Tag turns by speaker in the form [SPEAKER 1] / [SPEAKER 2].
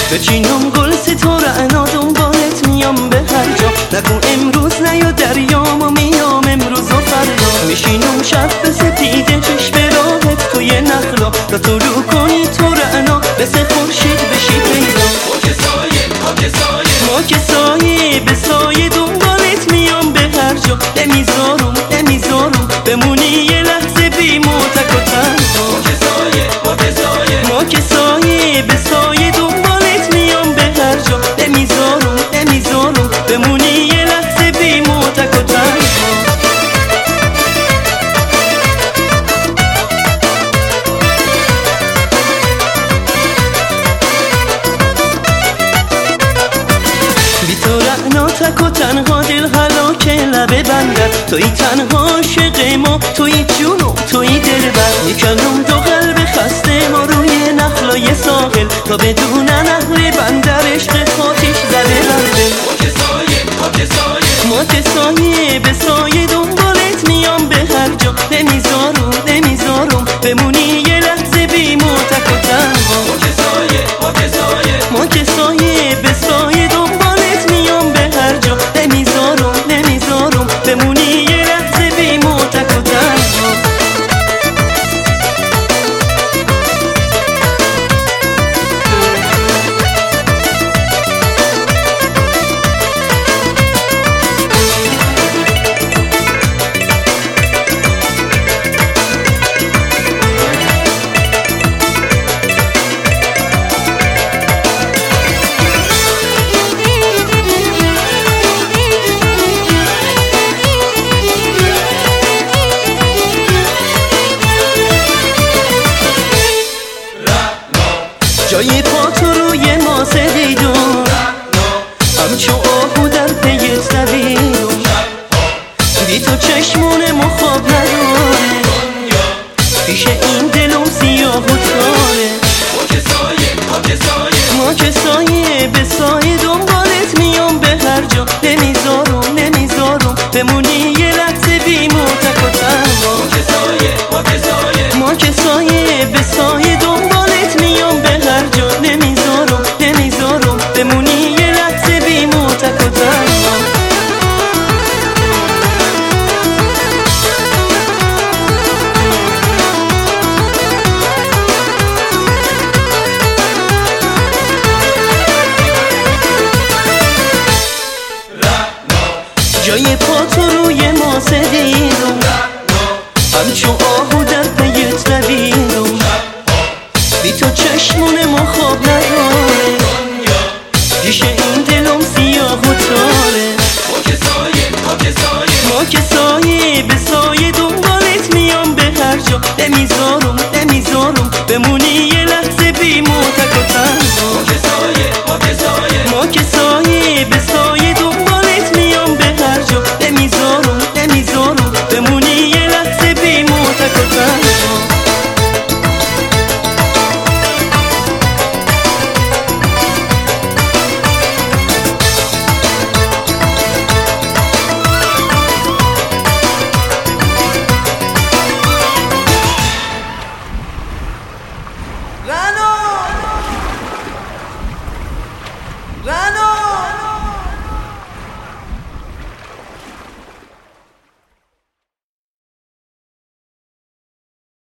[SPEAKER 1] بچینم گل ستاره انا دنبالت میام به هر جا نگو امروز نیا دریام و میام امروز و فردا میشینم شب به سپیده چشم راحت توی نخلا تا طلوع کنی تو رعنا مثل خورشید بشی پیدا ما که سایه به سایه دنبالت میام به هر جا نمیذارم بمونی یه لحظه بی موتک و تنها ما که سایه به سایه دنبالت میام به هر جا نمیذارم بمونی یه لحظه بی موتک و تنها بی تو رعنا تک و تنها دل هلاک لبه بندد توی تنها عاشق ما توی جون و توی دلبر میکنم دو قلب خسته ما روی نخلای ساحل تا بدون اهل بندر عشق خاطش زده برده ما که سایه به سایه دنبالت میام به هر جا نمیذارم بمونی یه لحظه بی موتک و تنها ما که سایه به سایه دنبالت میام به هر جا نمیذارم بمونی یه لحظه بی موتک و تنها جای پا تو روی ما سدیدم همچو آهو در پیت دویدم بی تو چشمون ما خواب نداره پیش این دلم سیاه و تاره ما که سایه به سایه دنبالت میام به هر جا نمیذارم بمونی یه لحظه بی موتک و تنها ما که سایه به سایه دنبالت میام به هر جا نمیذارم بمونی یه لحظه بی موتک و تنها جای پا تو روی ما سدیدم همچون آهو در پیت دویدم بی تو چشمون ما خواب نداره پیش این دلم سیاه و تاره ما که سایه به سایه دنبالت میام به هر جا نمیذارم بمونی یه لحظه بی موتک و تنها ما که سایه به